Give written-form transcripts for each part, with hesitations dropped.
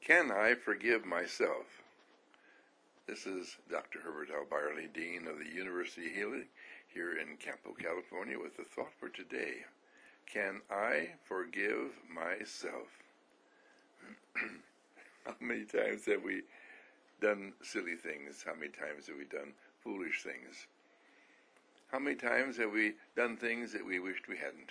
Can I forgive myself? This is Dr. Herbert L. Byerly, Dean of the University of Healing here in Campo, California, with the thought for today. Can I forgive myself? How many times have we done silly things? How many times have we done foolish things? How many times have we done things that we wished we hadn't?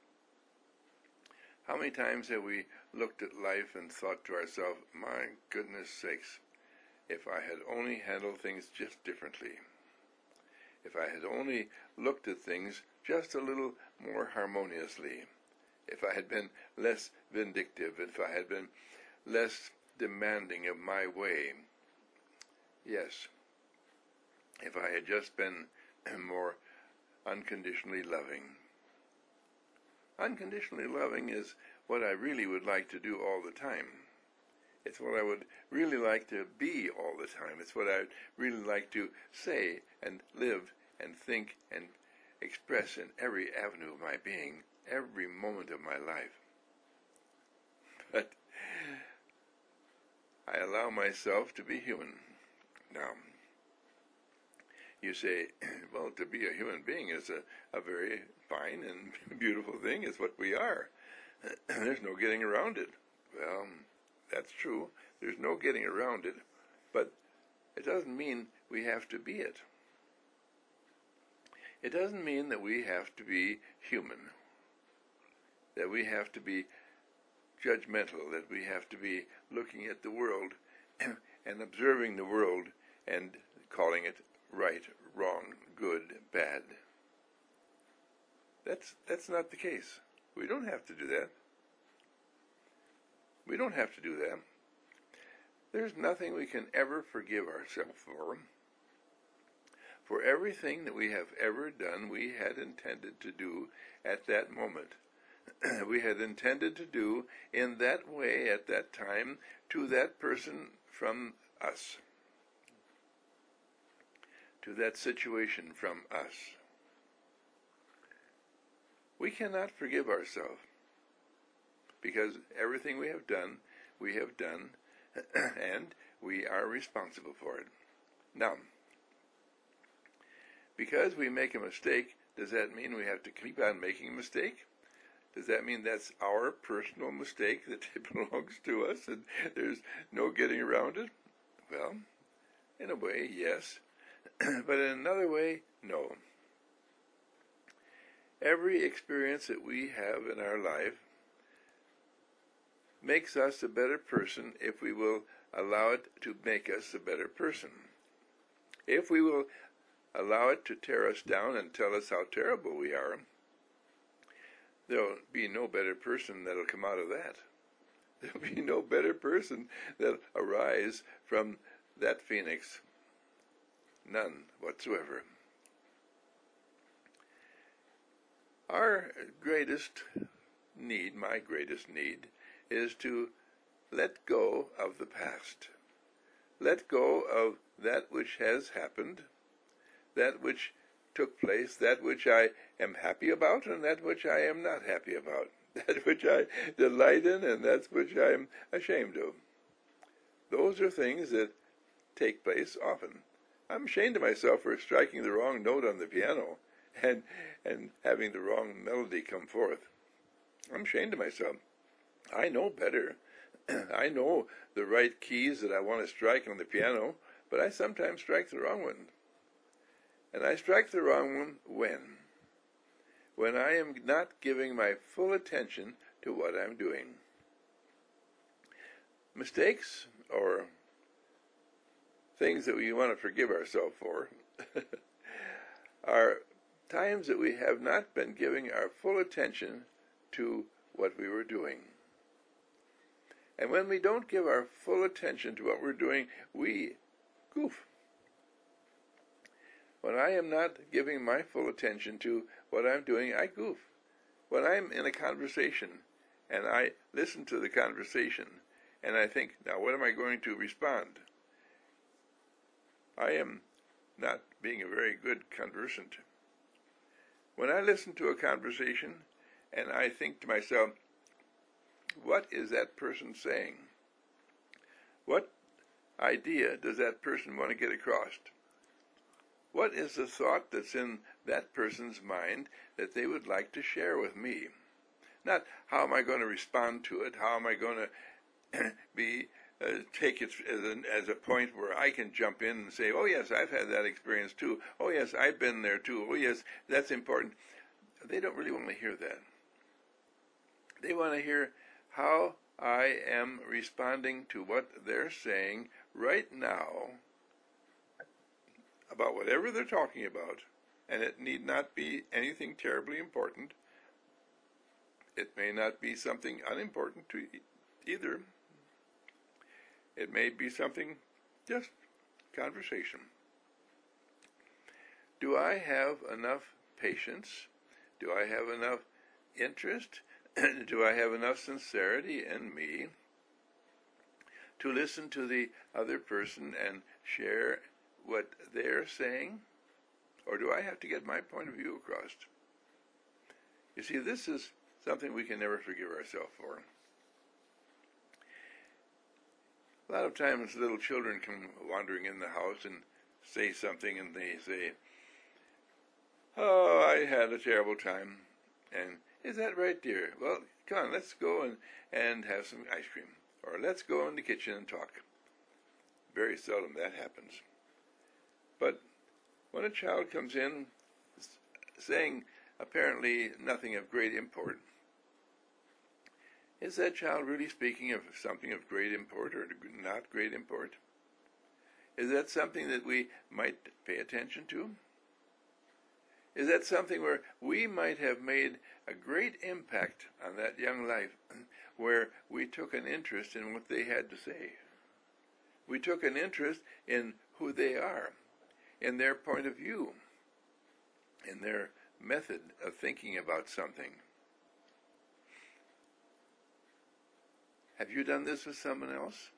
How many times have we looked at life and thought to ourselves, my goodness sakes, if I had only handled things just differently, if I had only looked at things just a little more harmoniously, if I had been less vindictive, if I had been less demanding of my way, yes, if I had just been more unconditionally loving. Unconditionally loving is what I really would like to do all the time. It's what I would really like to be all the time. It's what I'd really like to say and live and think and express in every avenue of my being, every moment of my life. But I allow myself to be human. Now, you say, well, to be a human being is a very fine and beautiful thing. It's what we are. There's no getting around it. Well, that's true. There's no getting around it. But it doesn't mean we have to be it. It doesn't mean that we have to be human, that we have to be judgmental, that we have to be looking at the world and observing the world and calling it right, wrong, good, bad. That's not the case. We don't have to do that. We don't have to do that. There's nothing we can ever forgive ourselves for. For everything that we have ever done, we had intended to do at that moment. We had intended to do in that way at that time to that person from us, to that situation from us. We cannot forgive ourselves because everything we have done, and we are responsible for it. Now, because we make a mistake, does that mean we have to keep on making a mistake? Does that mean that's our personal mistake, that it belongs to us and there's no getting around it? Well, in a way, yes. But in another way, no. Every experience that we have in our life makes us a better person if we will allow it to make us a better person. If we will allow it to tear us down and tell us how terrible we are, there'll be no better person that'll come out of that. There'll be no better person that'll arise from that phoenix. None whatsoever. Our greatest need, my greatest need, is to let go of the past. Let go of that which has happened, that which took place, that which I am happy about and that which I am not happy about, that which I delight in and that which I am ashamed of. Those are things that take place often. I'm ashamed of myself for striking the wrong note on the piano and having the wrong melody come forth. I'm ashamed of myself. I know better. I know the right keys that I want to strike on the piano, but I sometimes strike the wrong one. And I strike the wrong one when? When I am not giving my full attention to what I'm doing. Mistakes, or things that we want to forgive ourselves for, are times that we have not been giving our full attention to what we were doing. And when we don't give our full attention to what we're doing, we goof. When I am not giving my full attention to what I'm doing, I goof. When I'm in a conversation and I listen to the conversation and I think, now what am I going to respond? I am not being a very good conversant. When I listen to a conversation and I think to myself, what is that person saying? What idea does that person want to get across? What is the thought that's in that person's mind that they would like to share with me? Not how am I going to respond to it, how am I going to take it as a point where I can jump in and say, oh yes, I've had that experience too, oh yes, I've been there too, oh yes, that's important. They don't really want to hear that. They want to hear how I am responding to what they're saying right now about whatever they're talking about, and it need not be anything terribly important. It may not be something unimportant to either. It may be something just conversation. Do I have enough patience? Do I have enough interest? Do I have enough sincerity in me to listen to the other person and share what they're saying? Or do I have to get my point of view across? You see, this is something we can never forgive ourselves for. A lot of times little children come wandering in the house and say something, and they say, oh, I had a terrible time. And is that right, dear? Well, come on, let's go and have some ice cream. Or let's go in the kitchen and talk. Very seldom that happens. But when a child comes in saying apparently nothing of great import, is that child really speaking of something of great import or not great import? Is that something that we might pay attention to? Is that something where we might have made a great impact on that young life, where we took an interest in what they had to say? We took an interest in who they are, in their point of view, in their method of thinking about something. Have you done this with someone else?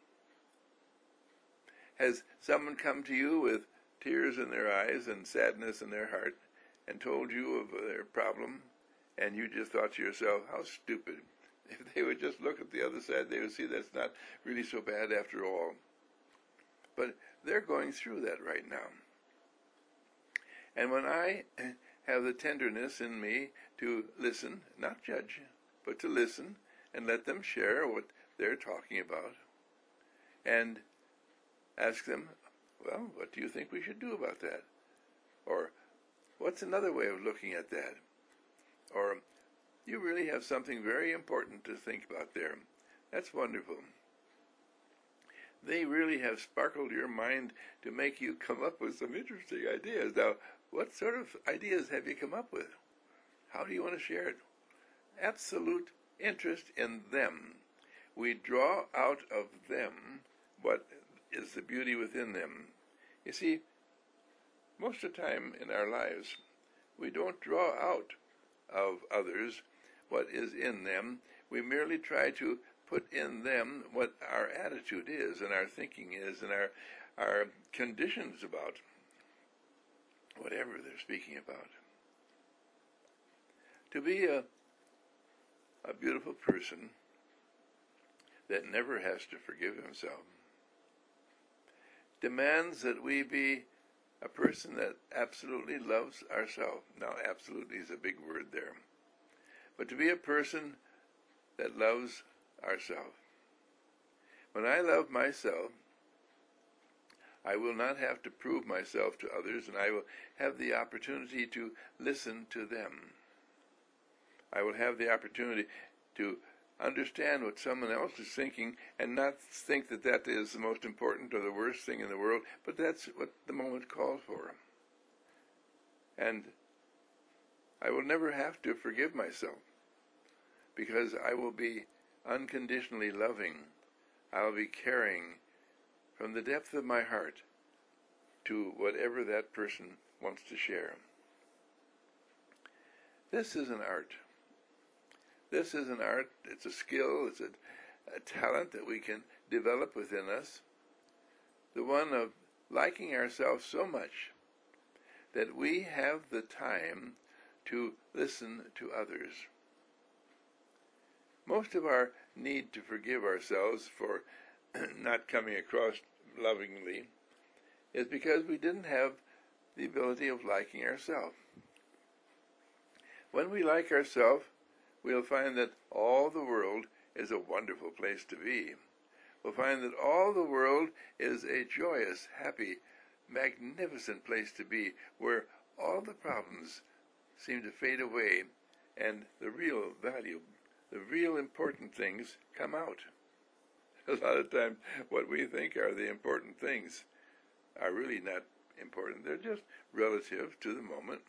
Has someone come to you with tears in their eyes and sadness in their heart and told you of their problem, and you just thought to yourself, how stupid. If they would just look at the other side, they would see that's not really so bad after all. But they're going through that right now. And when I have the tenderness in me to listen, not judge, but to listen and let them share what they're talking about, and ask them, well, what do you think we should do about that? Or, what's another way of looking at that? Or, you really have something very important to think about there. That's wonderful. They really have sparkled your mind to make you come up with some interesting ideas. Now, what sort of ideas have you come up with? How do you want to share it? Absolute interest in them. We draw out of them what is the beauty within them. You see, most of the time in our lives, we don't draw out of others what is in them. We merely try to put in them what our attitude is and our thinking is and our conditions about whatever they're speaking about. To be a beautiful person that never has to forgive himself demands that we be a person that absolutely loves ourselves. Now, absolutely is a big word there. But to be a person that loves ourselves. When I love myself, I will not have to prove myself to others, and I will have the opportunity to listen to them. I will have the opportunity to understand what someone else is thinking and not think that that is the most important or the worst thing in the world, but that's what the moment calls for. And I will never have to forgive myself because I will be unconditionally loving. I will be caring from the depth of my heart to whatever that person wants to share. This is an art. This is an art, it's a skill, it's a talent that we can develop within us. The one of liking ourselves so much that we have the time to listen to others. Most of our need to forgive ourselves for not coming across lovingly is because we didn't have the ability of liking ourselves. When we like ourselves, we'll find that all the world is a wonderful place to be. We'll find that all the world is a joyous, happy, magnificent place to be, where all the problems seem to fade away and the real value, the real important things come out. A lot of times what we think are the important things are really not important. They're just relative to the moment.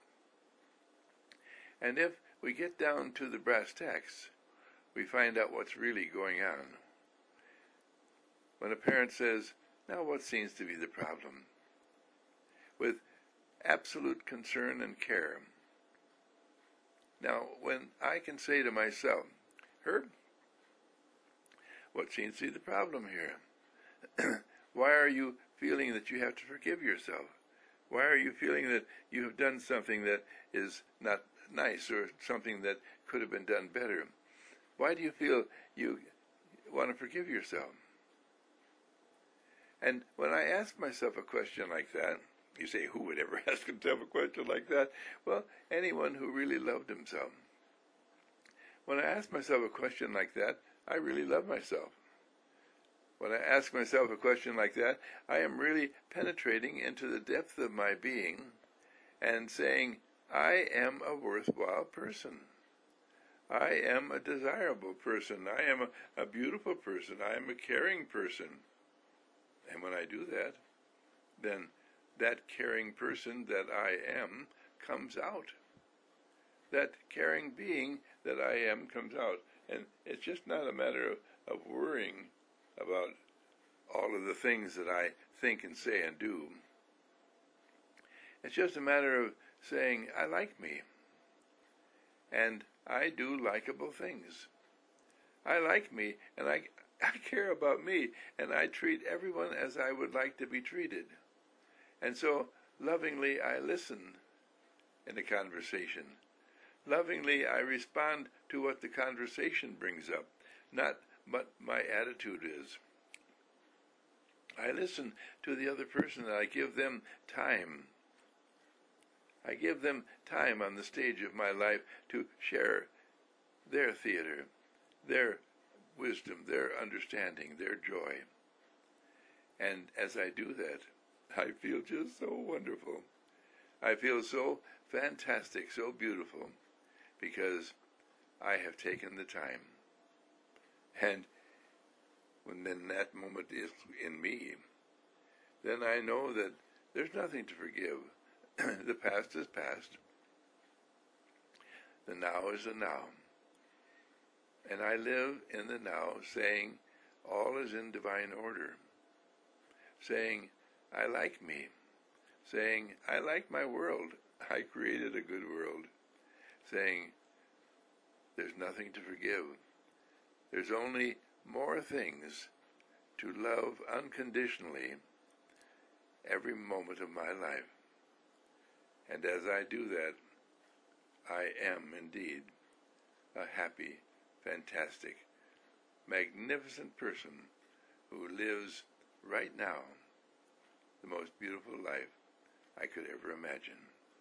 And if we get down to the brass tacks, we find out what's really going on. When a parent says, "Now what seems to be the problem?" with absolute concern and care. Now, when I can say to myself, "Herb, what seems to be the problem here? Why are you feeling that you have to forgive yourself? Why are you feeling that you have done something that is not nice or something that could have been done better? Why do you feel you want to forgive yourself?" And when I ask myself a question like that, you say, who would ever ask himself a question like that? Well, anyone who really loved himself. When I ask myself a question like that, I really love myself. When I ask myself a question like that, I am really penetrating into the depth of my being and saying, I am a worthwhile person. I am a desirable person. I am a beautiful person. I am a caring person. And when I do that, then that caring person that I am comes out. That caring being that I am comes out. And it's just not a matter of worrying about all of the things that I think and say and do. It's just a matter of saying, I like me. And I do likable things. I like me, and I care about me, and I treat everyone as I would like to be treated. And so, lovingly, I listen in a conversation. Lovingly, I respond to what the conversation brings up, not what my attitude is. I listen to the other person, and I give them time. I give them time on the stage of my life to share their theater, their wisdom, their understanding, their joy. And as I do that, I feel just so wonderful. I feel so fantastic, so beautiful, because I have taken the time. And when then that moment is in me, then I know that there's nothing to forgive. The past is past. The now is the now. And I live in the now, saying, all is in divine order. Saying, I like me. Saying, I like my world. I created a good world. Saying, there's nothing to forgive. There's only more things to love unconditionally every moment of my life. And as I do that, I am indeed a happy, fantastic, magnificent person who lives right now the most beautiful life I could ever imagine.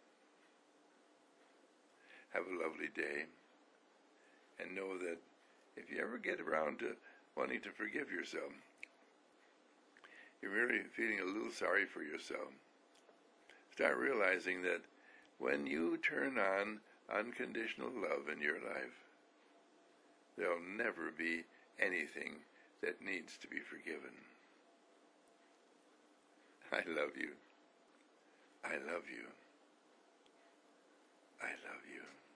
Have a lovely day, and know that if you ever get around to wanting to forgive yourself, you're really feeling a little sorry for yourself. Start realizing that when you turn on unconditional love in your life, there'll never be anything that needs to be forgiven. I love you. I love you. I love you.